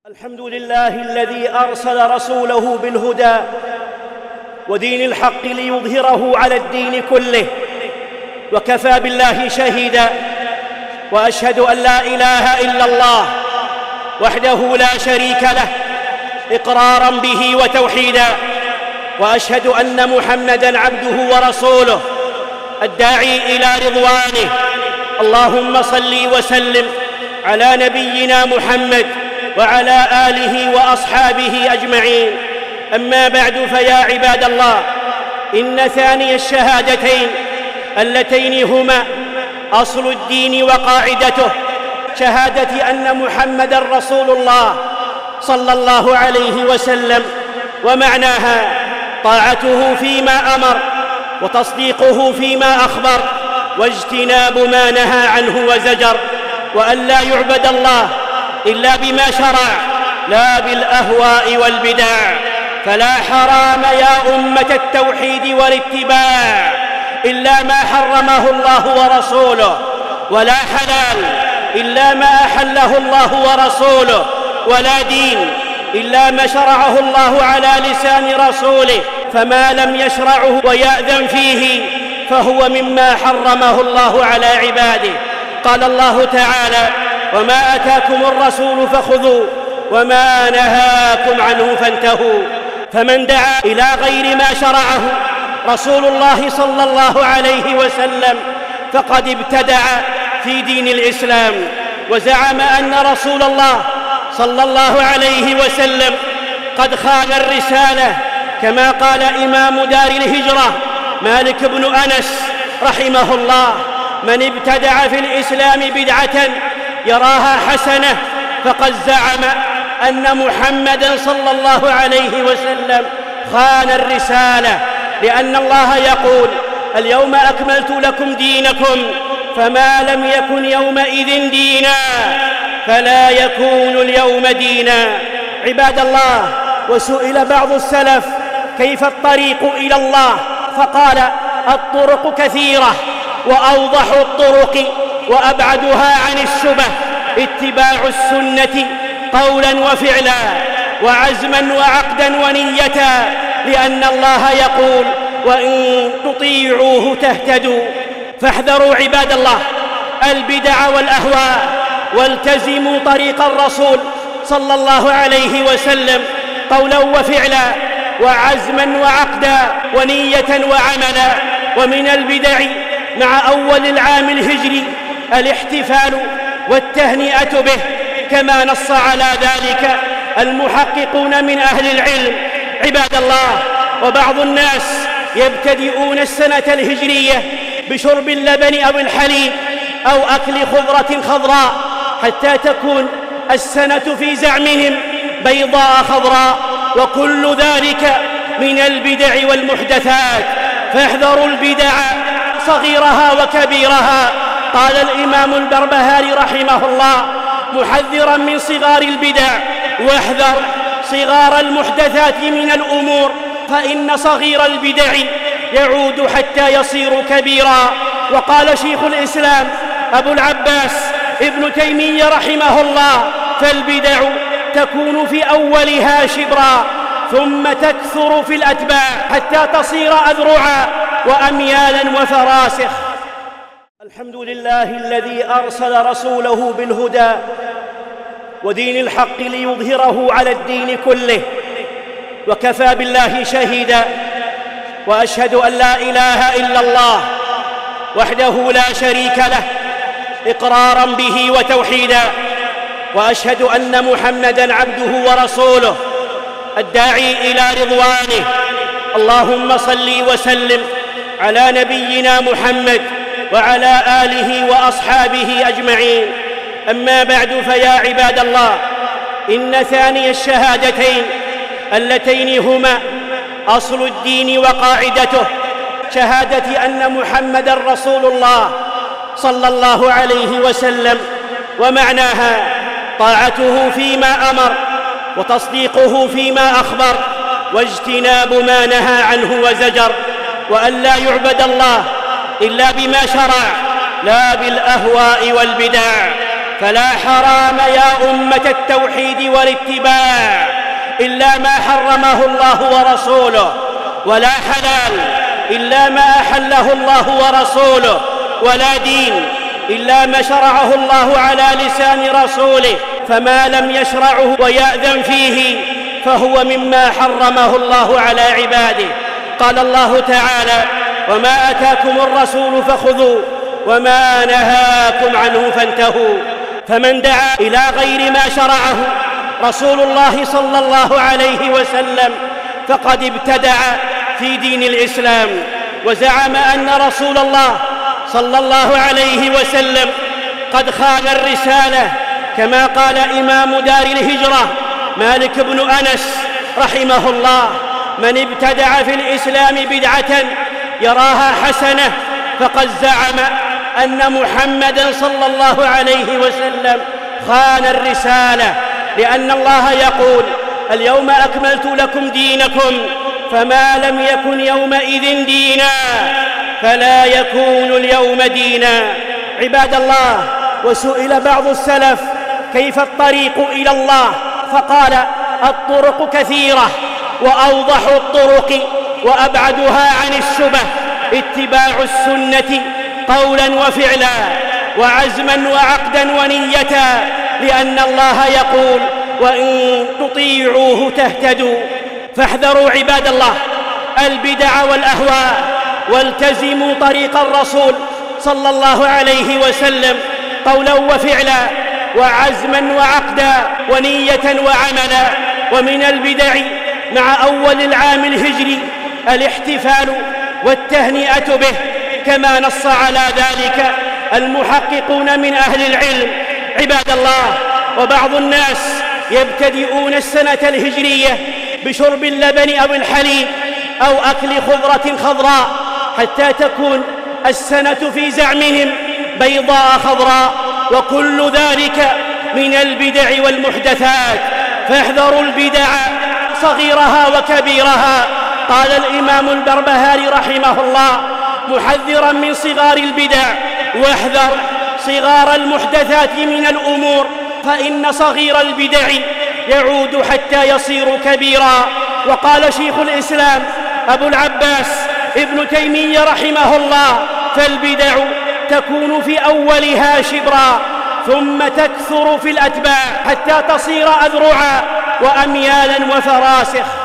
الحمد لله الذي أرسل رسوله بالهدى ودين الحق ليظهره على الدين كله، وكفى بالله شهيدا. وأشهد أن لا إله إلا الله وحده لا شريك له إقرارا به وتوحيدا، وأشهد أن محمدًا عبده ورسوله الداعي إلى رضوانه. اللهم صل وسلم على نبينا محمد وعلى آله وأصحابه أجمعين. أما بعد، فيا عباد الله، إن ثاني الشهادتين اللتين هما أصل الدين وقاعدته، شهادة أن محمدًا رسول الله صلى الله عليه وسلم، ومعناها طاعته فيما أمر وتصديقه فيما أخبر واجتناب ما نهى عنه وزجر، وأن لا يعبد الله إلا بما شرع لا بالأهواء والبدع. فلا حرام يا أمة التوحيد والاتباع إلا ما حرمه الله ورسوله، ولا حلال إلا ما أحله الله ورسوله، ولا دين إلا ما شرعه الله على لسان رسوله، فما لم يشرعه ويأذن فيه فهو مما حرمه الله على عباده. قال الله تعالى: وما أتاكم الرسول فخذوه وما نهاكم عنه فانتهوا. فمن دعا إلى غير ما شرعه رسول الله صلى الله عليه وسلم فقد ابتدع في دين الإسلام، وزعم أن رسول الله صلى الله عليه وسلم قد خان الرسالة، كما قال إمام دار الهجرة مالك بن أنس رحمه الله: من ابتدع في الإسلام بدعة يراها حسنة فقد زعم أن محمدًا صلى الله عليه وسلم خان الرسالة، لأن الله يقول: اليوم أكملت لكم دينكم، فما لم يكن يومئذ دينا فلا يكون اليوم دينا. عباد الله، وسئل بعض السلف: كيف الطريق إلى الله؟ فقال: الطرق كثيرة، وأوضح الطرق وأبعدها عن الشبه اتباع السنة قولا وفعلا وعزما وعقدا ونية، لأن الله يقول: وإن تطيعوه تهتدوا. فاحذروا عباد الله البدع والأهواء، والتزموا طريق الرسول صلى الله عليه وسلم قولا وفعلا وعزما وعقدا ونية وعملا. ومن البدع مع أول العام الهجري الاحتفال والتهنئة به، كما نص على ذلك المحققون من أهل العلم. عباد الله، وبعض الناس يبتدئون السنة الهجرية بشرب اللبن أو الحليب أو أكل خضرة خضراء حتى تكون السنة في زعمهم بيضاء خضراء، وكل ذلك من البدع والمحدثات. فاحذروا البدع صغيرها وكبيرها. قال الإمام البربهاري رحمه الله محذرا من صغار البدع: واحذر صغار المحدثات من الأمور، فإن صغير البدع يعود حتى يصير كبيرا. وقال شيخ الإسلام أبو العباس ابن تيمية رحمه الله: فالبدع تكون في أولها شبرا ثم تكثر في الأتباع حتى تصير أذرعا وأميالا وفراسخ. الحمد لله الذي أرسل رسوله بالهدى ودين الحق ليظهره على الدين كله، وكفى بالله شهيدا. وأشهد أن لا إله إلا الله وحده لا شريك له إقرارا به وتوحيدا، وأشهد أن محمدًا عبده ورسوله الداعي إلى رضوانه. اللهم صل وسلم على نبينا محمد وعلى آله وأصحابه أجمعين. أما بعد، فيا عباد الله، إن ثاني الشهادتين اللتين هما أصل الدين وقاعدته، شهادة أن محمدًا رسول الله صلى الله عليه وسلم، ومعناها طاعته فيما أمر وتصديقه فيما أخبر واجتناب ما نهى عنه وزجر، وأن لا يعبد الله إلا بما شرع لا بالأهواء والبدع. فلا حرام يا أمة التوحيد والاتباع إلا ما حرمه الله ورسوله، ولا حلال إلا ما أحله الله ورسوله، ولا دين إلا ما شرعه الله على لسان رسوله، فما لم يشرعه ويأذن فيه فهو مما حرمه الله على عباده. قال الله تعالى: وما أتاكم الرسول فخذوه وما نهاكم عنه فانتهوا. فمن دعا إلى غير ما شرعه رسول الله صلى الله عليه وسلم فقد ابتدع في دين الإسلام، وزعم أن رسول الله صلى الله عليه وسلم قد خان الرسالة، كما قال إمام دار الهجرة مالك بن أنس رحمه الله: من ابتدع في الإسلام بدعة يراها حسنة فقد زعم أن محمدًا صلى الله عليه وسلم خان الرسالة، لأن الله يقول: اليوم أكملت لكم دينكم، فما لم يكن يومئذ دينا فلا يكون اليوم دينا. عباد الله، وسئل بعض السلف: كيف الطريق إلى الله؟ فقال: الطرق كثيرة، وأوضح الطرق وأبعدها عن الشبه اتباع السنة قولا وفعلا وعزما وعقدا ونية، لأن الله يقول: وإن تطيعوه تهتدوا. فاحذروا عباد الله البدع والأهواء، والتزموا طريق الرسول صلى الله عليه وسلم قولا وفعلا وعزما وعقدا ونية وعملا. ومن البدع مع أول العام الهجري الاحتفال والتهنئة به، كما نص على ذلك المحققون من أهل العلم. عباد الله، وبعض الناس يبتدئون السنة الهجرية بشرب اللبن أو الحليب أو أكل خضرة خضراء حتى تكون السنة في زعمهم بيضاء خضراء، وكل ذلك من البدع والمحدثات. فاحذروا البدع صغيرها وكبيرها. قال الإمام البربهاري رحمه الله محذرا من صغار البدع: واحذر صغار المحدثات من الأمور، فإن صغير البدع يعود حتى يصير كبيرا. وقال شيخ الإسلام أبو العباس ابن تيمية رحمه الله: فالبدع تكون في أولها شبرا ثم تكثر في الأتباع حتى تصير أذرعا وأميالا وفراسخ.